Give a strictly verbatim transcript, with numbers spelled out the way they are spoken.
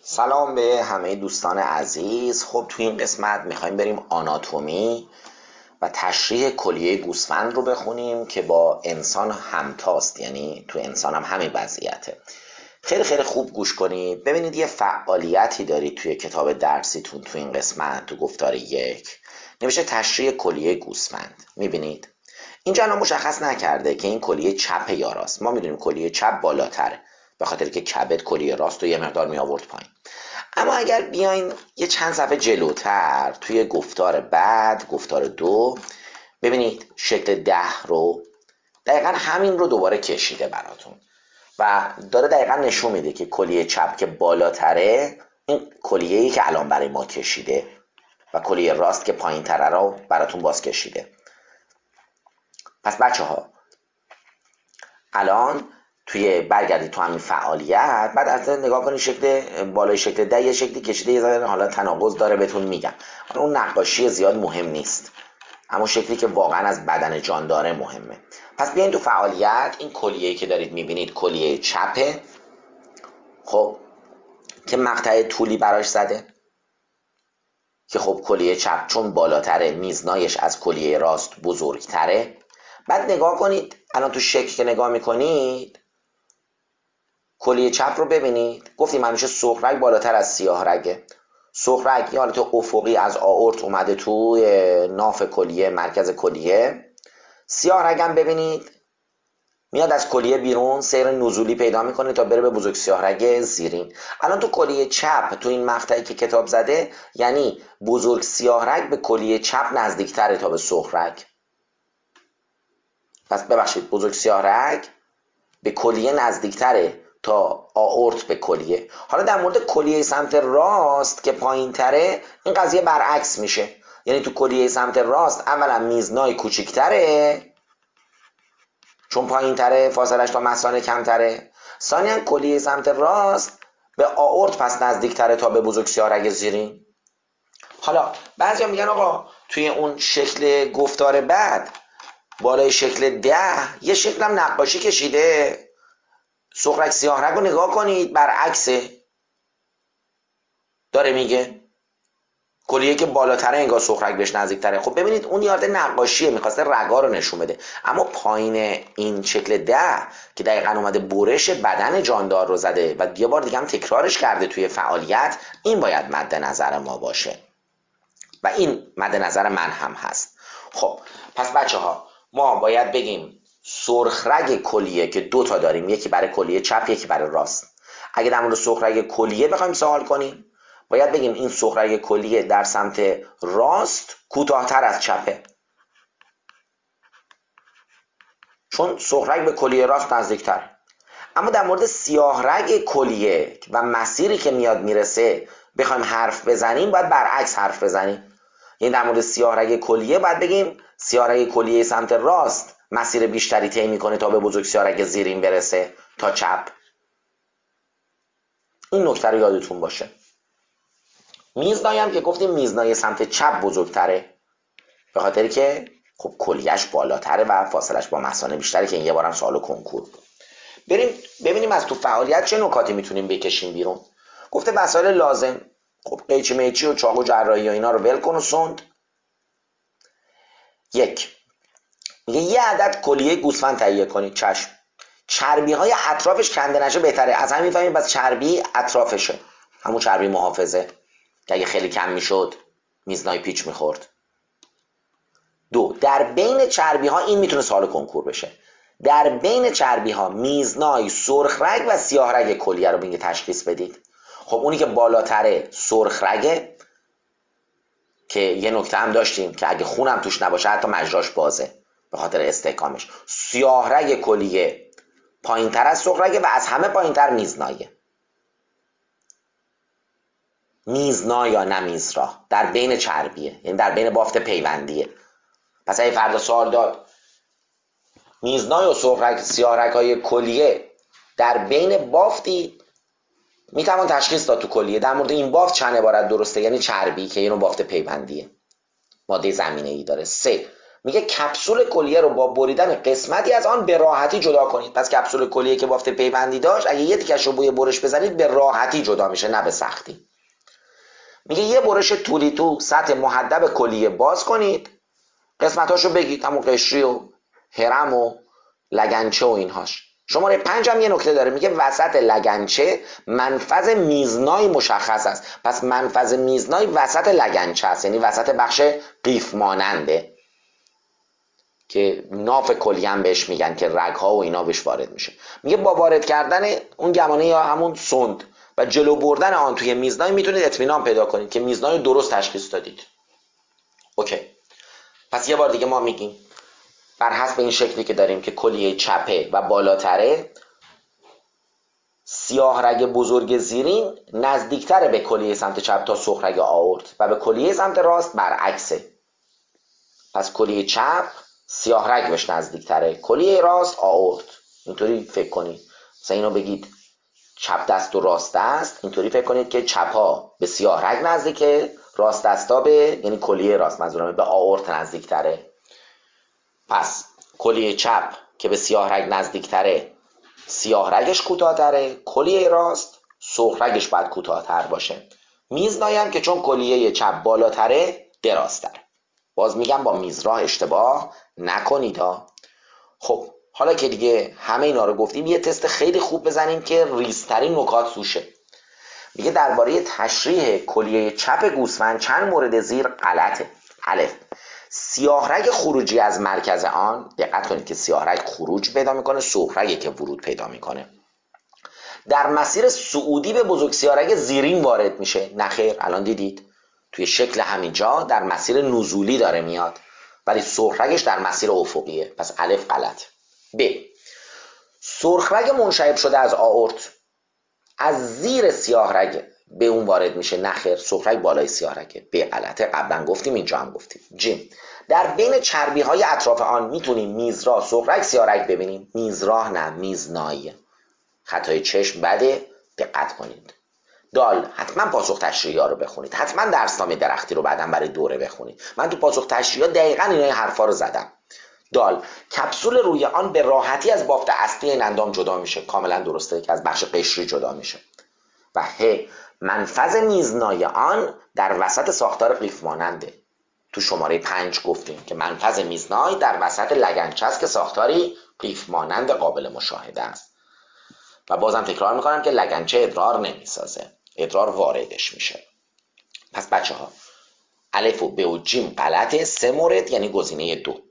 سلام به همه دوستان عزیز. خب تو این قسمت میخوایم بریم آناتومی و تشریح کلیه گوسفند رو بخونیم که با انسان همتاست، یعنی تو انسان هم همین وضعیته. خیلی خیلی خوب گوش کنید. ببینید یه فعالیتی دارید توی کتاب درسیتون تو این قسمت تو گفتار یک نوشته تشریح کلیه گوسفند. میبینید اینجا الان مشخص نکرده که این کلیه چپ یا راست. ما میدونیم کلیه چپ بالاتره به خاطر که کبد کلیه راست رو یه مقدار می آورد پایین. اما اگر بیاین یه چند صفحه جلوتر توی گفتار بعد، گفتار دو، ببینید شکل ده رو دقیقا همین رو دوباره کشیده براتون و داره دقیقا نشون میده که کلیه چپ که بالاتره این کلیه‌ای که الان برای ما کشیده و کلیه راست که پایین تره رو براتون باز کشیده. پس بچه ها الان توی برگردید تو همین فعالیت، بعد از نگاه کنید شکل بالای شکل ده یه شکلی کشیده، یه ذره حالا تناقض داره بهتون میگم. حالا اون نقاشی زیاد مهم نیست، اما شکلی که واقعا از بدن جان داره مهمه. پس بیاین تو فعالیت این کلیه‌ای که دارید میبینید کلیه چپه، خب که مقطع طولی براش زده که خب کلیه چپ چون بالاتره میزنایش از کلیه راست بزرگتره. بعد نگاه کنید الان تو شکل که نگاه میکنید کلیه چپ رو ببینید، گفتیم همیشه سرخ رگ بالاتر از سیاه رگه. سرخ رگ یه حالت افقی از آئورت اومده تو ناف کلیه، مرکز کلیه. سیاه رگ هم ببینید میاد از کلیه بیرون، سیر نزولی پیدا میکنه تا بره به بزرگ سیاه رگ زیرین. الان تو کلیه چپ تو این مقطعی که کتاب زده یعنی بزرگ سیاه رگ به کلیه چپ نزدیکتره تا به سرخ رگ. پس ببخشید بزرگ سیاه رگ به کلیه نزدیکتره تا آئورت به کلیه. حالا در مورد کلیه سمت راست که پایین تره این قضیه برعکس میشه، یعنی تو کلیه سمت راست اولا میزنای کوچیکتره چون پایین تره، فاصلش تا مثانه کمتره. ثانیاً کلیه سمت راست به آئورت پس نزدیکتره تا به بزرگ سیاه رگ زیرین. حالا بعضیا میگن آقا توی اون شکل گفتار بعد بالای شکل ده یه شکل هم نقاشی کشیده، سرخ سیاه رگ رو نگاه کنید برعکسه، داره میگه کلیه که بالاتره انگار سرخ رگ بهش نزدیکتره. خب ببینید اون یارده نقاشیه، میخواسته رگا رو نشون بده، اما پایین این شکل ده که دقیقا اومده برش بدن جاندار رو زده و یه بار دیگه هم تکرارش کرده توی فعالیت، این باید مد نظر ما باشه و این مد نظر من هم هست. خب پس بچه ها ما باید بگیم سرخ رگ کلیه که دو تا داریم، یکی برای کلیه چپ یکی برای راست. اگه در مورد سرخ رگ کلیه بخوایم سوال کنیم باید بگیم این سرخ رگ کلیه در سمت راست کوتاه‌تر از چپه، چون سرخ رگ به کلیه راست نزدیکتر. اما در مورد سیاه رگ کلیه و مسیری که میاد میرسه بخوایم حرف بزنیم باید برعکس حرف بزنیم، یعنی در مورد سیاه رگ کلیه باید بگیم سیاه رگ کلیه سمت راست مسیر بیشتری طی میکنه تا به بزرگ سیاه رگ زیرین برسه تا چپ. این نکته رو یادتون باشه. میزنای هم که گفتیم میزنای سمت چپ بزرگتره به خاطری که خب کلیهش بالاتره و فاصلش با مثانه بیشتره که این یه بارم سوال کنکور بود. بریم ببینیم از تو فعالیت چه نکاتی میتونیم بکشیم بیرون. گفته وسایل لازم، خب قیچی میچی و چاقو جراحی و اینا رو ول کن و سوند. یک میگه یه عدد کلیه گوسفند تهیه کنید. چشم. چربی های اطرافش کنده نشه بهتره، از همین فهمیم بس چربی اطرافشه، همون چربی محافظه که اگه خیلی کم میشد میزنای پیچ میخورد. دو در بین چربی ها، این میتونه سوال کنکور بشه، در بین چربی ها میزنای سرخ رگ و سیاه رگ کلیه رو میگه تشخیص بدید. خب اونی که بالاتره سرخ رگه که یه نکته هم داشتیم که اگه خونم توش نباشه حتی مجراش بازه به خاطر استحکامش. سیاه رگ کلیه پایین تر از سرخ رگه و از همه پایین تر میزنایه. میزنا یا نمیزرا در بین چربیه، یعنی در بین بافت پیوندیه. پس اگه فردا سوال داد میزنای و سرخ رگ سیاه رگ های کلیه در بین بافتی، میتوان تشخیص داد تو کلیه در مورد این بافت چند عبارت درسته، یعنی چربی که اینو بافت پیوندیه، ماده زمینه ای داره. سه میگه کپسول کلیه رو با بریدن قسمتی از آن به راحتی جدا کنید. پس کپسول کلیه که بافت پیوندی داشت اگه یه تیکش رو بوی برش بزنید به راحتی جدا میشه، نه به سختی. میگه یه برش توری تو سطح محدب کلیه باز کنید، قسمتاشو بگید، همون قشری و هرم و لگنچه و اینهاش. شماره پنج هم یه نکته داره، میگه وسط لگنچه منفذ میزنای مشخص است. پس منفذ میزنای وسط لگنچه است، یعنی وسط بخش قیف ماننده که ناف کلی هم بهش میگن که رگها و اینا بهش وارد میشه. میگه با وارد کردن اون گمانه یا همون سوند و جلو بردن آن توی میزنای میتونید اطمینان پیدا کنید که میزنای درست تشخیص دادید. اوکی. پس یه بار دیگه ما میگیم بر حسب این شکلی که داریم که کلیه چپه و بالاتره، سیاه رگ بزرگ زیرین نزدیکتره به کلیه سمت چپ تا سرخ رگ آورت و به کلیه سمت راست برعکسه. پس کلیه چپ سیاه رگ بهش نزدیکتره، کلیه راست آورت. اینطوری فکر کنید، مثلا اینو بگید چپ دست و راست دست، اینطوری فکر کنید که چپ ها به سیاه رگ نزدیکه، راست دستا به، یعنی کلیه راست منظورمه، به آورت نزدیکتره. پس کلیه چپ که به سیاه رگ نزدیکتره سیاه رگش کوتاه‌تره، کلیه راست سرخ رگش باید کوتاه‌تر باشه. میزنایی هم که چون کلیه چپ بالاتره درازتره. باز میگم با میزراه اشتباه نکنید ها. خب حالا که دیگه همه اینا رو گفتیم، یه تست خیلی خوب بزنیم که ریزترین نکات توشه. میگه درباره تشریح کلیه چپ گوسفند چند مورد زیر غلطه. الف، سیاه رگ خروجی از مرکز آن، دقت کنید که سیاه رگ خروج پیدا میکنه، سرخ رگی که ورود پیدا میکنه، در مسیر صعودی به بزرگ سیاه رگ زیرین وارد میشه. نخیر، الان دیدید توی شکل همینجا در مسیر نزولی داره میاد، ولی سرخ رگش در مسیر افقیه. پس الف غلط. ب، سرخ رگ منشعب شده از آورت از زیر سیاه رگ به اون وارد میشه. نخیر، سرخ رگ بالای سیاه رگه. به غلطه، قبلا گفتیم اینجا هم گفتیم. جیم، در بین چربی های اطراف آن میتونیم میزراه سرخ رگ سیاه رگ ببینیم. میزراه نه، میزنایی. خطای چشم بده، دقت کنید. دال، حتما پاسخ تشریحی ها رو بخونید، حتما درسنامه درختی رو بعداً برای دوره بخونید. من تو پاسخ تشریحی ها دقیقاً اینا حرفا رو زدم. دال، کپسول روی آن به راحتی از بافت اصلی این اندام جدا میشه. کاملا درسته که از بخش قشری جدا میشه. و ه، منفذ میزنای آن در وسط ساختار قیف ماننده. تو شماره پنج گفتیم که منفذ میزنای در وسط لگنچه است که ساختاری قیف مانند قابل مشاهده است. و بازم تکرار میکنم که لگنچه ادرار نمیسازه، ادرار واردش میشه. پس بچه ها الف و ب و جیم غلطه. سه مورد یعنی گزینه دو.